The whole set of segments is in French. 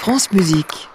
France Musique.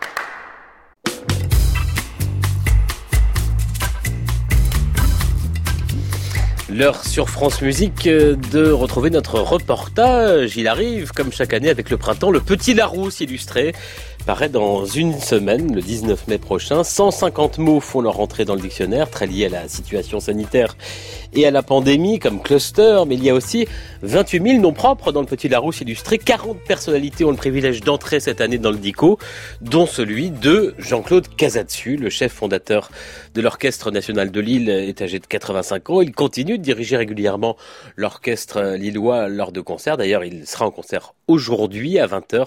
L'heure sur France Musique de retrouver notre reportage. Il arrive, comme chaque année avec le printemps, le Petit Larousse illustré paraît dans une semaine, le 19 mai prochain. 150 mots font leur entrée dans le dictionnaire, très liés à la situation sanitaire et à la pandémie, comme cluster, mais il y a aussi 28 000 noms propres dans le Petit Larousse illustré. 40 personnalités ont le privilège d'entrer cette année dans le dico, dont celui de Jean-Claude Casatsu, le chef fondateur de l'Orchestre National de Lille, est âgé de 85 ans. Il continue de diriger régulièrement l'orchestre lillois lors de concerts. D'ailleurs, il sera en concert aujourd'hui à 20h,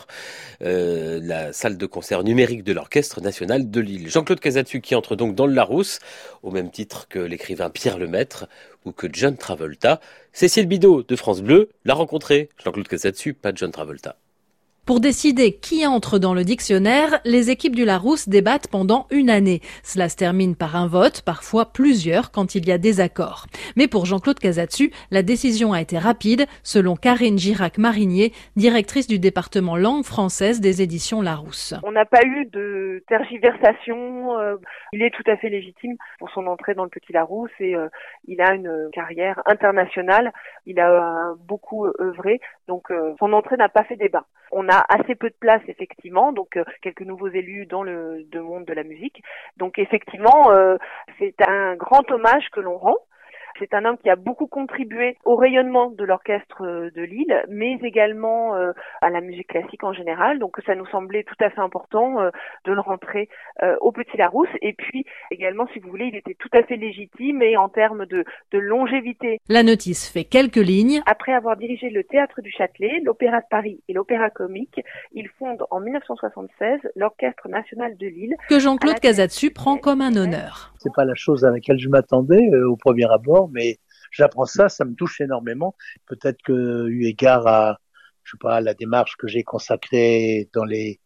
la salle de concert numérique de l'Orchestre National de Lille. Jean-Claude Casatsu qui entre donc dans le Larousse, au même titre que l'écrivain Pierre Lemaitre ou que John Travolta. Cécile Bidot de France Bleu l'a rencontré. Jean-Claude Casatsu, pas John Travolta. Pour décider qui entre dans le dictionnaire, les équipes du Larousse débattent pendant une année. Cela se termine par un vote, parfois plusieurs quand il y a désaccord. Mais pour Jean-Claude Casatsu, la décision a été rapide, selon Karine Girac-Marinier, directrice du département langue française des éditions Larousse. On n'a pas eu de tergiversation. Il est tout à fait légitime pour son entrée dans le Petit Larousse et il a une carrière internationale. Il a beaucoup œuvré, donc son entrée n'a pas fait débat. On a assez peu de place, effectivement, donc quelques nouveaux élus dans le monde de la musique. Donc effectivement, c'est un grand hommage que l'on rend. C'est un homme qui a beaucoup contribué au rayonnement de l'orchestre de Lille, mais également à la musique classique en général. Donc ça nous semblait tout à fait important de le rentrer au Petit Larousse. Et puis également, si vous voulez, il était tout à fait légitime et en termes de longévité. La notice fait quelques lignes. Après avoir dirigé le Théâtre du Châtelet, l'Opéra de Paris et l'Opéra Comique, il fonde en 1976 l'Orchestre National de Lille. Que Jean-Claude Casatsu prend comme un honneur. C'est pas la chose à laquelle je m'attendais au premier abord, mais j'apprends ça me touche énormément. Peut-être que, eu égard à, la démarche que j'ai consacrée dans les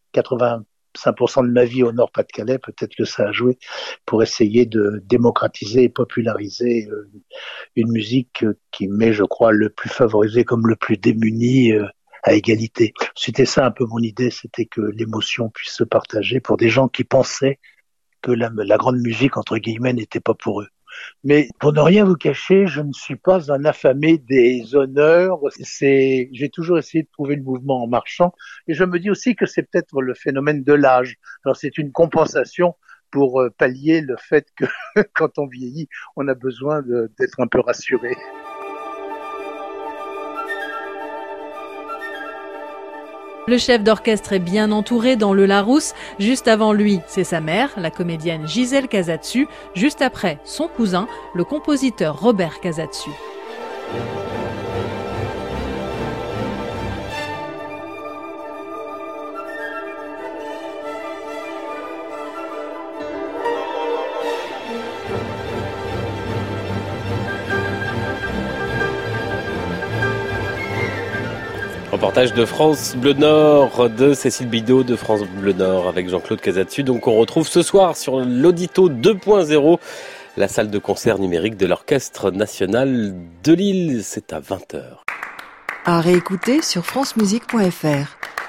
85% de ma vie au Nord-Pas-de-Calais, peut-être que ça a joué pour essayer de démocratiser et populariser une musique qui m'est, je crois, le plus favorisée comme le plus démunie à égalité. C'était ça un peu mon idée, c'était que l'émotion puisse se partager pour des gens qui pensaient que la grande musique, entre guillemets, n'était pas pour eux. Mais pour ne rien vous cacher, je ne suis pas un affamé des honneurs. J'ai toujours essayé de trouver le mouvement en marchant. Et je me dis aussi que c'est peut-être le phénomène de l'âge. Alors c'est une compensation pour pallier le fait que quand on vieillit, on a besoin d'être un peu rassuré. Le chef d'orchestre est bien entouré dans le Larousse. Juste avant lui, c'est sa mère, la comédienne Gisèle Casatsu. Juste après, son cousin, le compositeur Robert Casatsu. Reportage de France Bleu Nord, de Cécile Bidot de France Bleu Nord avec Jean-Claude Casatsu. Donc on retrouve ce soir sur l'Audito 2.0, la salle de concert numérique de l'Orchestre National de Lille. C'est à 20h. À réécouter sur francemusique.fr.